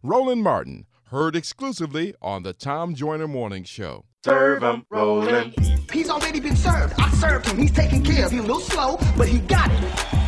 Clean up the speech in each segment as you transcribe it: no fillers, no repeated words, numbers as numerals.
Roland Martin, heard exclusively on the Tom Joyner Morning Show. Serve 'em, Roland. He's already been served. I served him. He's taken care of. He's a little slow, but he got it.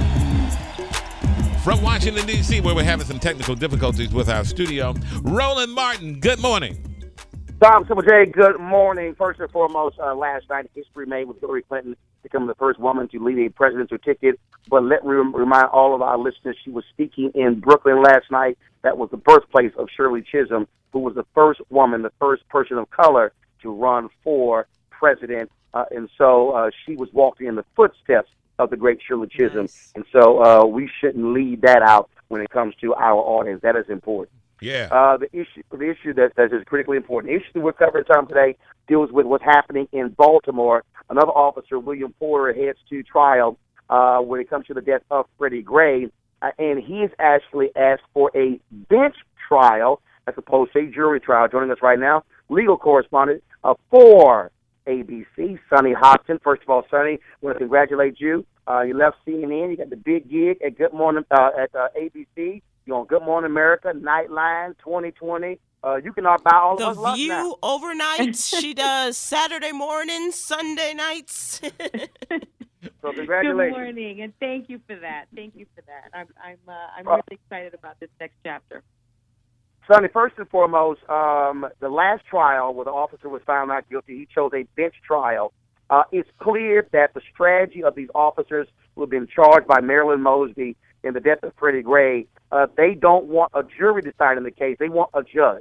From Washington, D.C., where we're having some technical difficulties with our studio, Roland Martin, good morning. Tom, Triple J, good morning. First and foremost, last night, history made with Hillary Clinton becoming the first woman to lead a presidential ticket. But let me remind all of our listeners, she was speaking in Brooklyn last night. That was the birthplace of Shirley Chisholm, who was the first woman, the first person of color to run for president. And so she was walking in the footsteps of the great Shirley Chisholm. Nice. And so we shouldn't leave that out when it comes to our audience. That is important. Yeah. The issue that is critically important. The issue we're covering Tom today deals with what's happening in Baltimore. Another officer, William Porter, heads to trial when it comes to the death of Freddie Gray, and he's actually asked for a bench trial as opposed to a jury trial. Joining us right now, legal correspondent for ABC, Sonny Hobson. First of all, Sonny, I want to congratulate you. You left CNN. You got the big gig at Good Morning at ABC. You're on Good Morning America, Nightline, 2020. You can buy all of us lunch now. The View overnight. She does Saturday mornings, Sunday nights. So congratulations. Good morning, and thank you for that. I'm really excited about this next chapter. Sonny, first and foremost, the last trial where the officer was found not guilty, he chose a bench trial. It's clear that the strategy of these officers who have been charged by Marilyn Mosby in the death of Freddie Gray, they don't want a jury deciding the case. They want a judge.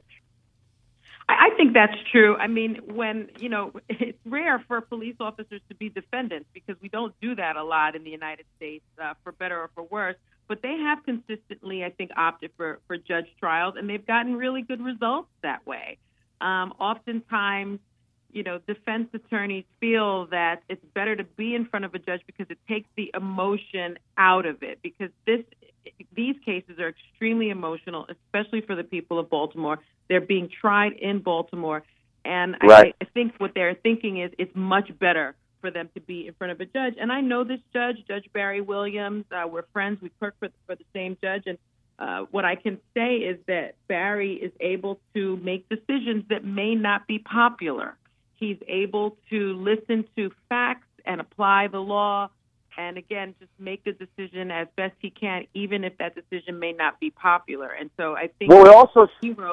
I think that's true. I mean, it's rare for police officers to be defendants because we don't do that a lot in the United States, for better or for worse. But they have consistently, I think, opted for judge trials, and they've gotten really good results that way. Oftentimes, defense attorneys feel that it's better to be in front of a judge because it takes the emotion out of it, because these cases are extremely emotional, especially for the people of Baltimore. They're being tried in Baltimore, and right. I think what they're thinking is it's much better for them to be in front of a judge. And I know this judge, Judge Barry Williams. We're friends. We clerk for the same judge. And what I can say is that Barry is able to make decisions that may not be popular. He's able to listen to facts and apply the law, and again, just make the decision as best he can, even if that decision may not be popular. And so I think we also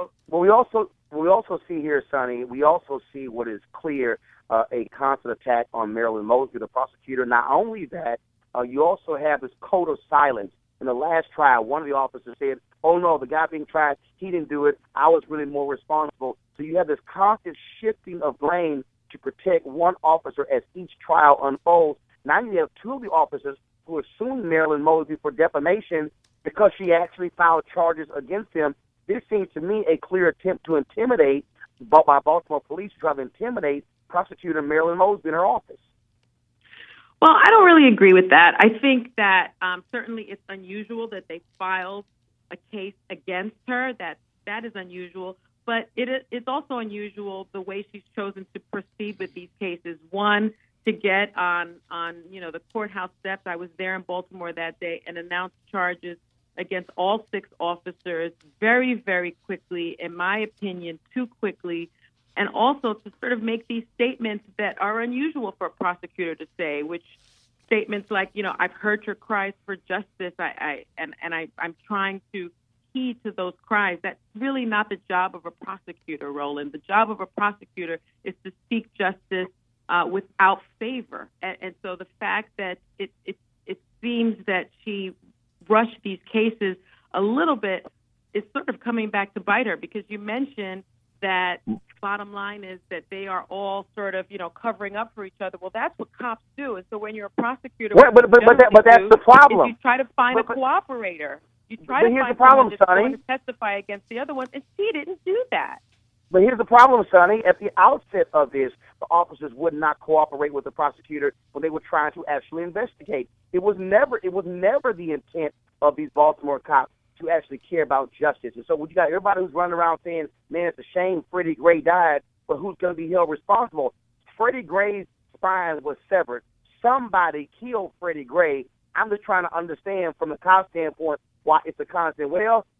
see here, Sonny, we also see what is clear, a constant attack on Marilyn Mosby, the prosecutor. Not only that, you also have this code of silence. In the last trial, one of the officers said, oh, no, the guy being tried, he didn't do it. I was really more responsible. So you have this constant shifting of blame to protect one officer as each trial unfolds. Now you have two of the officers who are suing Marilyn Mosby for defamation because she actually filed charges against him. This seems to me a clear attempt to intimidate, by Baltimore police, to try to intimidate prosecutor Marilyn Mosby in her office. Well, I don't really agree with that. I think that certainly it's unusual that they filed a case against her. That is unusual. But it's also unusual the way she's chosen to proceed with these cases. One, to get on the courthouse steps. I was there in Baltimore that day and announced charges against all 6 officers very, very quickly, in my opinion, too quickly, and also to sort of make these statements that are unusual for a prosecutor to say, which statements like, I've heard your cries for justice, I'm trying to heed to those cries. That's really not the job of a prosecutor, Roland. The job of a prosecutor is to seek justice without favor. And so the fact that it seems that she rushed these cases a little bit is sort of coming back to bite her, because you mentioned that bottom line is that they are all sort of, covering up for each other. Well, that's what cops do. And so when you're a prosecutor, but that's the problem. You try to find a cooperator. You try to here's find the problem, someone that's Sonny. going to testify against the other one, and she didn't do that. But here's the problem, Sonny. At the outset of this, the officers would not cooperate with the prosecutor when they were trying to actually investigate. It was never the intent of these Baltimore cops to actually care about justice. And so when you got everybody who's running around saying, man, it's a shame Freddie Gray died, but who's going to be held responsible? Freddie Gray's spine was severed. Somebody killed Freddie Gray. I'm just trying to understand from the cop standpoint why it's a constant. Well,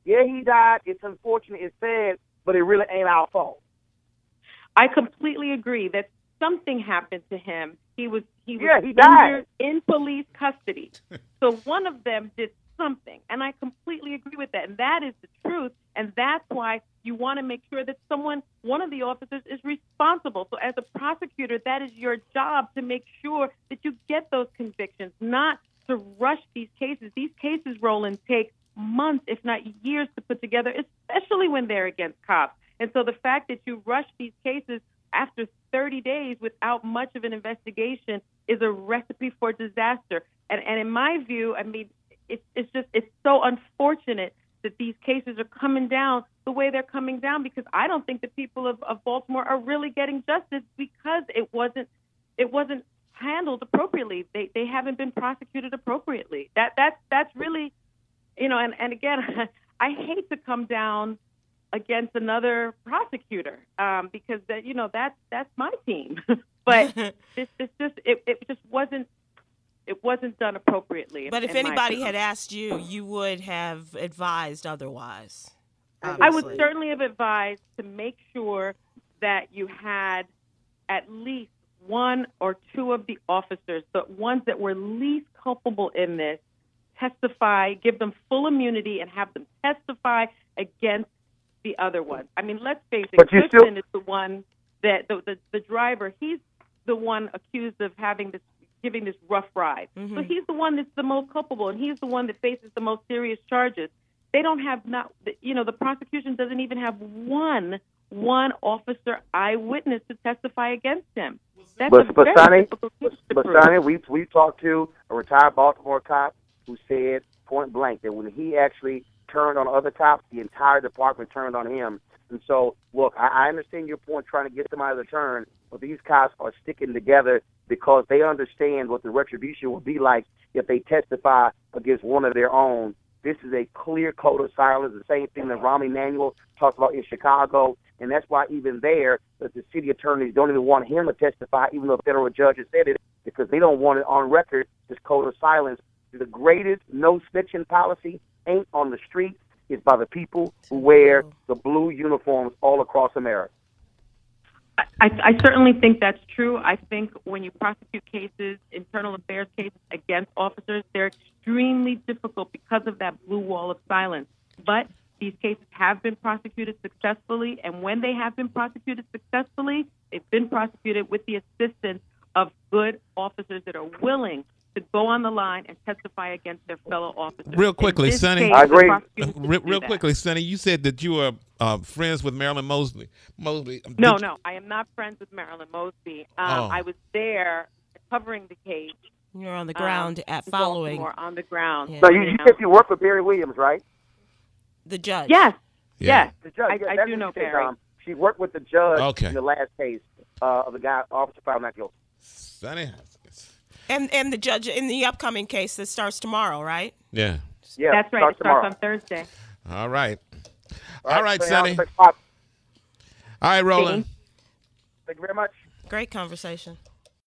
Yeah, he died. It's unfortunate. It's sad, but it really ain't our fault. I completely agree that something happened to him. He he injured died in police custody. So one of them did something, and I completely agree with that. And that is the truth, and that's why you want to make sure that one of the officers is responsible. So as a prosecutor, that is your job to make sure that you get those convictions, not to rush these cases. These cases, Roland, take months, if not years, to put together, especially when they're against cops. And so the fact that you rush these cases after 30 days without much of an investigation is a recipe for disaster. And in my view, I mean, it's so unfortunate that these cases are coming down the way they're coming down, because I don't think the people of Baltimore are really getting justice because it wasn't handled appropriately. They haven't been prosecuted appropriately. That's really, and again, I hate to come down against another prosecutor because that's my team. But it just wasn't done appropriately. But if anybody had asked you, you would have advised otherwise. Obviously. I would certainly have advised to make sure that you had at least one or two of the officers, the ones that were least culpable in this, testify, give them full immunity, and have them testify against the other ones. I mean, let's face it, Goodson is the one that the driver, he's the one accused of giving this rough ride. Mm-hmm. So he's the one that's the most culpable, and he's the one that faces the most serious charges. They don't have the prosecution doesn't even have one officer eyewitness to testify against him. But Sonny, we talked to a retired Baltimore cop who said point blank that when he actually turned on other cops, the entire department turned on him. And so, look, I understand your point trying to get them out of the turn, but these cops are sticking together because they understand what the retribution will be like if they testify against one of their own. This is a clear code of silence, the same thing that Rahm Emanuel talked about in Chicago, and that's why even there, that the city attorneys don't even want him to testify, even though the federal judge has said it, because they don't want it on record, this code of silence. The greatest no-snitching policy ain't on the streets, it's by the people who wear the blue uniforms all across America. I certainly think that's true. I think when you prosecute cases, internal affairs cases against officers, they're extremely difficult because of that blue wall of silence. But these cases have been prosecuted successfully, and when they have been prosecuted successfully, they've been prosecuted with the assistance of good officers that are willing to go on the line and testify against their fellow officers. Real quickly, Sonny. I agree. Real quickly, Sonny, you said that you were friends with Marilyn Mosby. No, I am not friends with Marilyn Mosby. I was there covering the case. You're on the ground following. Baltimore, on the ground. Yeah. So you said you worked with Barry Williams, right? The judge. Yes. Yeah. Yes. The judge. I do know Barry. She worked with the judge in the last case of the guy, Officer found not guilty. Sonny. And the judge in the upcoming case that starts tomorrow, right? Yeah. Yeah, that's right. It starts tomorrow. on Thursday. All right. All right, Sonny. All right, Roland. Thank you very much. Great conversation.